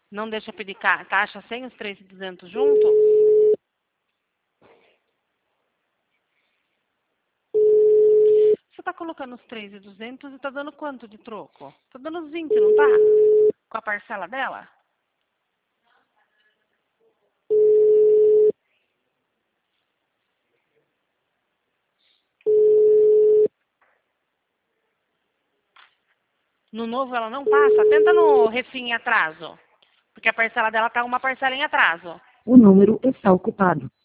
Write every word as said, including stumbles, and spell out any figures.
Não deixa pedir ca taxa sem os três mil e duzentos junto? Você tá colocando os três mil e duzentos e tá dando quanto de troco? Tá dando uns vinte, não tá? Com a parcela dela? No novo ela não passa? Tenta no refim em atraso. Porque a parcela dela tá uma parcela em atraso. O número está ocupado.